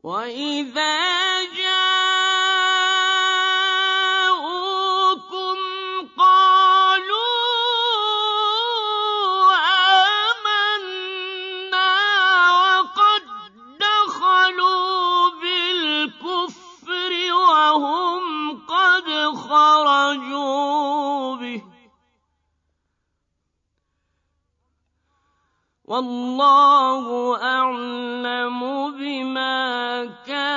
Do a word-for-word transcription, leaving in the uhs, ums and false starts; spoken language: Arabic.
وَإِذَا جَاءُوكُمْ قَالُوا آمَنَّا وَقَد دَّخَلُوا بِالْكُفْرِ وَهُمْ قَدْ خَرَجُوا بِهِ ۚ وَاللَّهُ أَعْلَمُ بِمَا كَانُوا